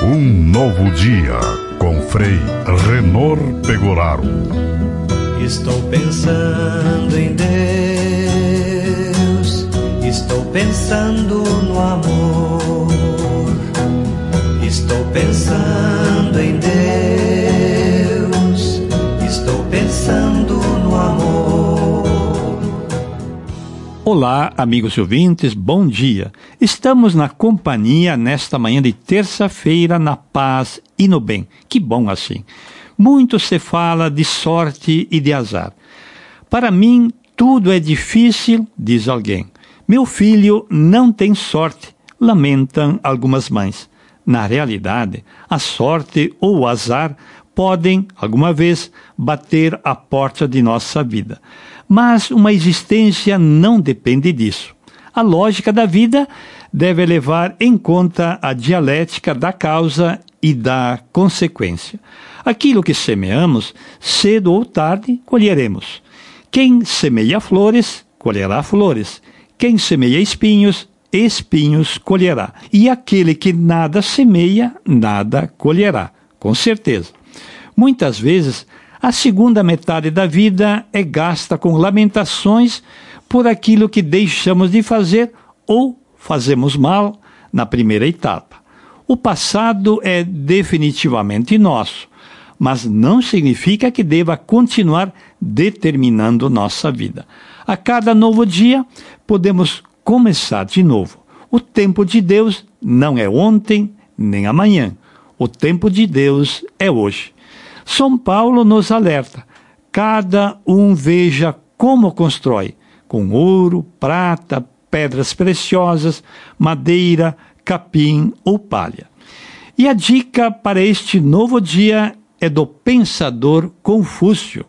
Um novo dia com Frei Renor Pegoraro. Estou pensando em Deus, estou pensando no amor, estou pensando em Deus, estou pensando no amor. Olá, amigos e ouvintes, bom dia. Estamos na companhia nesta manhã de terça-feira, na paz e no bem. Que bom assim. Muito se fala de sorte e de azar. Para mim, tudo é difícil, diz alguém. Meu filho não tem sorte, lamentam algumas mães. Na realidade, a sorte ou o azar podem, alguma vez, bater à porta de nossa vida. Mas uma existência não depende disso. A lógica da vida deve levar em conta a dialética da causa e da consequência. Aquilo que semeamos, cedo ou tarde, colheremos. Quem semeia flores, colherá flores. Quem semeia espinhos, espinhos colherá. E aquele que nada semeia, nada colherá, com certeza. Muitas vezes, a segunda metade da vida é gasta com lamentações por aquilo que deixamos de fazer ou fazemos mal na primeira etapa. O passado é definitivamente nosso, mas não significa que deva continuar determinando nossa vida. A cada novo dia, podemos começar de novo. O tempo de Deus não é ontem nem amanhã. O tempo de Deus é hoje. São Paulo nos alerta: cada um veja como constrói, com ouro, prata, pedras preciosas, madeira, capim ou palha. E a dica para este novo dia é do pensador Confúcio: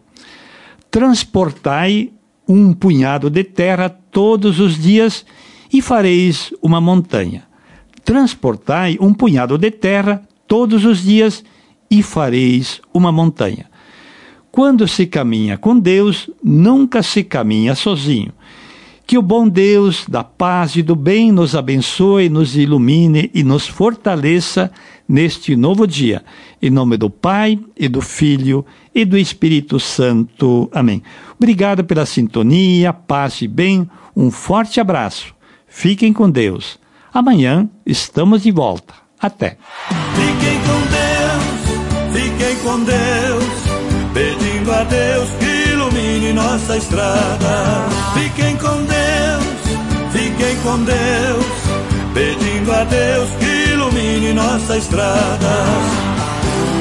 transportai um punhado de terra todos os dias e fareis uma montanha. Transportai um punhado de terra todos os dias e fareis uma montanha. Quando se caminha com Deus, nunca se caminha sozinho. Que o bom Deus da paz e do bem nos abençoe, nos ilumine e nos fortaleça neste novo dia. Em nome do Pai, e do Filho, e do Espírito Santo. Amém. Obrigado pela sintonia, paz e bem. Um forte abraço. Fiquem com Deus. Amanhã estamos de volta. Até. Fiquem com Deus, pedindo a Deus que ilumine nossa estrada. Fiquem com Deus, pedindo a Deus que ilumine nossa estrada.